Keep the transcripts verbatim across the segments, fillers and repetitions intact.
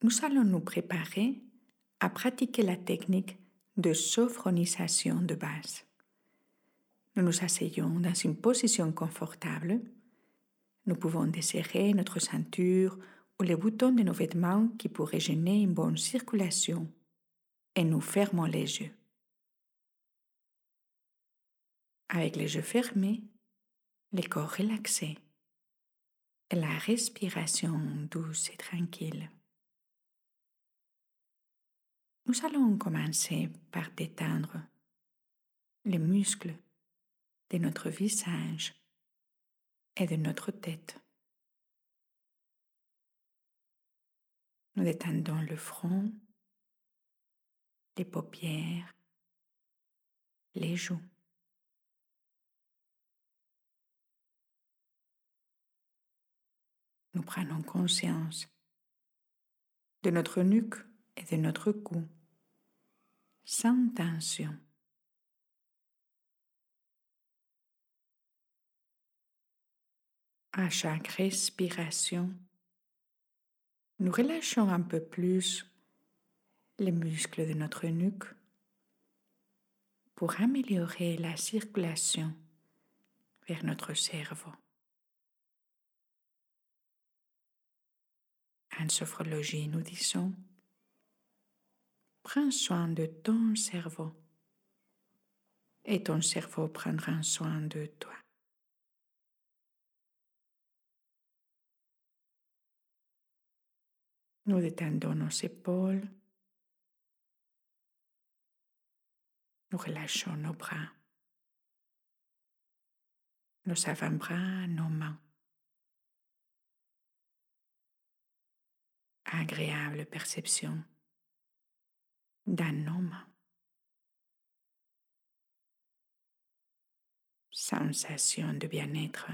nous allons nous préparer à pratiquer la technique de sophronisation de base. Nous nous asseyons dans une position confortable. Nous pouvons desserrer notre ceinture ou les boutons de nos vêtements qui pourraient gêner une bonne circulation et nous fermons les yeux. Avec les yeux fermés, le corps relaxé et la respiration douce et tranquille. Nous allons commencer par détendre les muscles de notre visage et de notre tête. Nous détendons le front, les paupières, les joues. Nous prenons conscience de notre nuque et de notre cou, sans tension. À chaque respiration, nous relâchons un peu plus les muscles de notre nuque pour améliorer la circulation vers notre cerveau. En sophrologie, nous disons « Prends soin de ton cerveau et ton cerveau prendra soin de toi ». Nous détendons nos épaules, nous relâchons nos bras, nos avant-bras, nos mains. Agréable perception dans nos mains. Sensation de bien-être.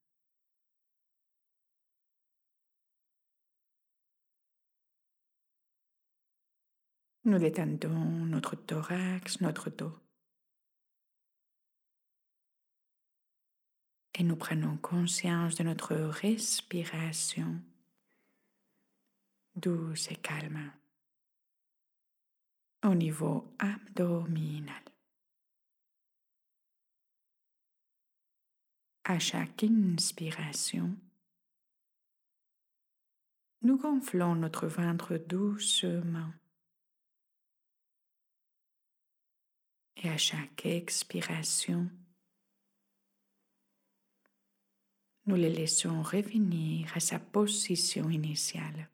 Nous détendons notre thorax, notre dos. Et nous prenons conscience de notre respiration douce et calme au niveau abdominal. À chaque inspiration, nous gonflons notre ventre doucement. Et à chaque expiration, nous les laissons revenir à sa position initiale.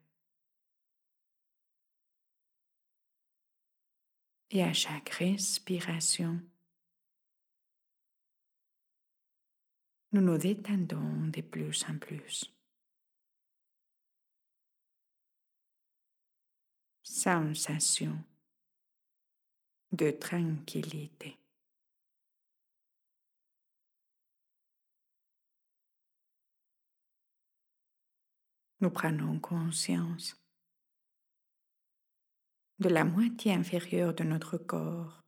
Et à chaque respiration, nous nous détendons de plus en plus. Sensation de tranquillité. Nous prenons conscience de la moitié inférieure de notre corps,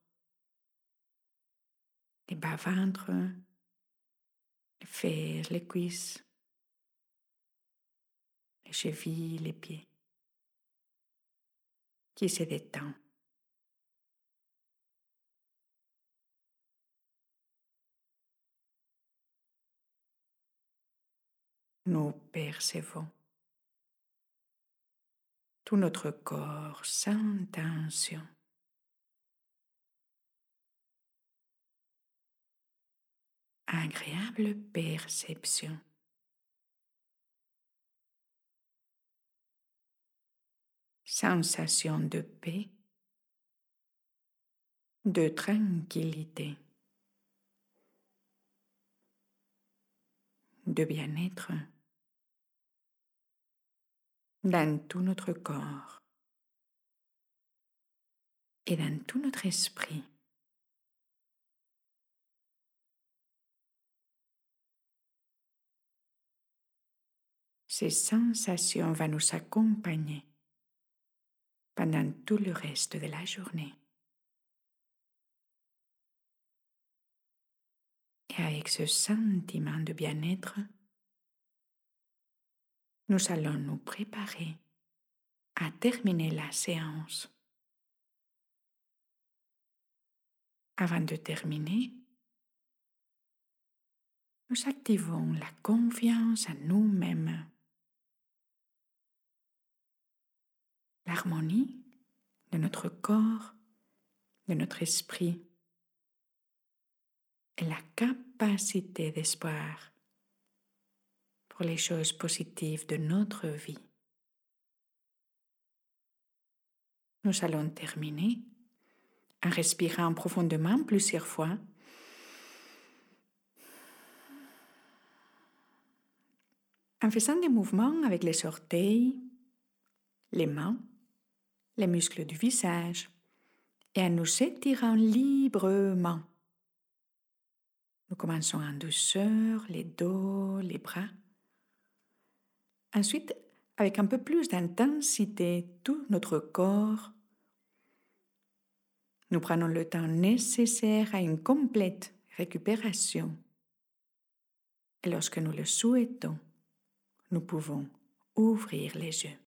les bas-ventres, les fesses, les cuisses, les chevilles, les pieds, qui se détend. Nous percevons tout notre corps sans tension. Agréable perception. Sensation de paix, de tranquillité, de bien-être dans tout notre corps et dans tout notre esprit. Ces sensations vont nous accompagner pendant tout le reste de la journée. Et avec ce sentiment de bien-être, nous allons nous préparer à terminer la séance. Avant de terminer, nous activons la confiance en nous-mêmes, l'harmonie de notre corps, de notre esprit et la capacité d'espoir pour les choses positives de notre vie. Nous allons terminer en respirant profondément plusieurs fois. En faisant des mouvements avec les orteils, les mains, les muscles du visage et en nous étirant librement. Nous commençons en douceur, les dos, les bras. Ensuite, avec un peu plus d'intensité, tout notre corps. Nous prenons le temps nécessaire à une complète récupération. Et lorsque nous le souhaitons, nous pouvons ouvrir les yeux.